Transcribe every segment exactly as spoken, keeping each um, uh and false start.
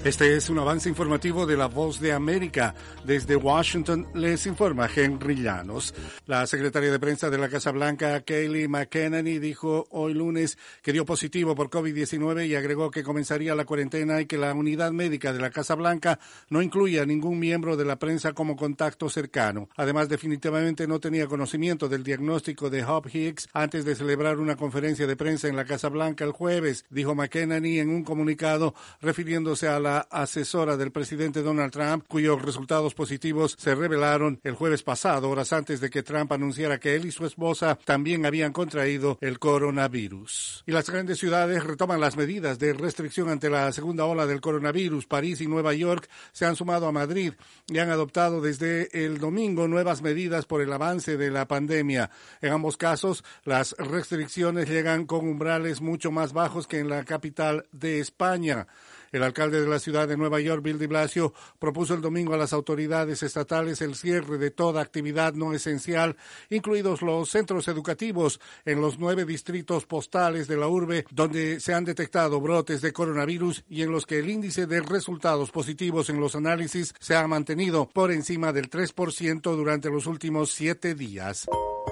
Este es un avance informativo de La Voz de América. Desde Washington les informa Henry Llanos. La secretaria de prensa de la Casa Blanca, Kayleigh McEnany, dijo hoy lunes que dio positivo por COVID diecinueve y agregó que comenzaría la cuarentena y que la unidad médica de la Casa Blanca no incluye a ningún miembro de la prensa como contacto cercano. Además, definitivamente no tenía conocimiento del diagnóstico de Hope Hicks antes de celebrar una conferencia de prensa en la Casa Blanca el jueves, dijo McEnany en un comunicado refiriéndose a la asesora del presidente Donald Trump, cuyos resultados positivos se revelaron el jueves pasado, horas antes de que Trump anunciara que él y su esposa también habían contraído el coronavirus. Y las grandes ciudades retoman las medidas de restricción ante la segunda ola del coronavirus. París y Nueva York se han sumado a Madrid y han adoptado desde el domingo nuevas medidas por el avance de la pandemia. En ambos casos, las restricciones llegan con umbrales mucho más bajos que en la capital de España. El alcalde de la ciudad de Nueva York, Bill de Blasio, propuso el domingo a las autoridades estatales el cierre de toda actividad no esencial, incluidos los centros educativos en los nueve distritos postales de la urbe, donde se han detectado brotes de coronavirus y en los que el índice de resultados positivos en los análisis se ha mantenido por encima del tres por ciento durante los últimos siete días.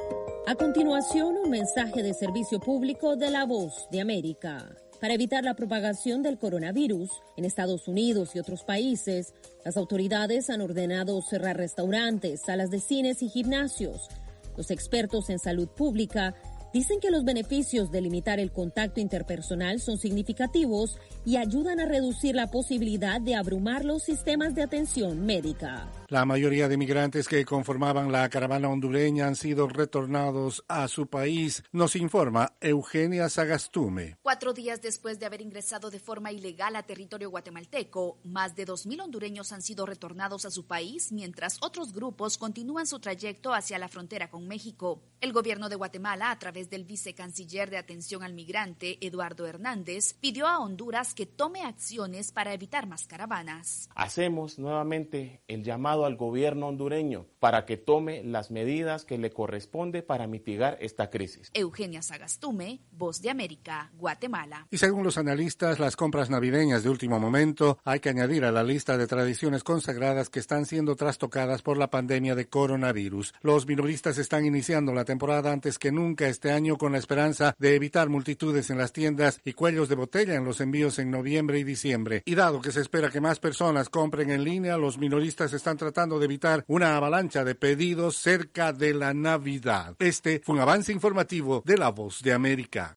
A continuación, un mensaje de servicio público de La Voz de América. Para evitar la propagación del coronavirus en Estados Unidos y otros países, las autoridades han ordenado cerrar restaurantes, salas de cines y gimnasios. Los expertos en salud pública dicen que los beneficios de limitar el contacto interpersonal son significativos y ayudan a reducir la posibilidad de abrumar los sistemas de atención médica. La mayoría de migrantes que conformaban la caravana hondureña han sido retornados a su país, nos informa Eugenia Sagastume. Cuatro días después de haber ingresado de forma ilegal a territorio guatemalteco, más de dos mil hondureños han sido retornados a su país, mientras otros grupos continúan su trayecto hacia la frontera con México. El gobierno de Guatemala, a través del vicecanciller de Atención al Migrante, Eduardo Hernández, pidió a Honduras que tome acciones para evitar más caravanas. Hacemos nuevamente el llamado al gobierno hondureño para que tome las medidas que le corresponde para mitigar esta crisis. Eugenia Sagastume, Voz de América, Guatemala. Y según los analistas, las compras navideñas de último momento hay que añadir a la lista de tradiciones consagradas que están siendo trastocadas por la pandemia de coronavirus. Los minoristas están iniciando la temporada antes que nunca este año con la esperanza de evitar multitudes en las tiendas y cuellos de botella en los envíos en noviembre y diciembre. Y dado que se espera que más personas compren en línea, los minoristas están tratando de evitar una avalancha de pedidos cerca de la Navidad. Este fue un avance informativo de La Voz de América.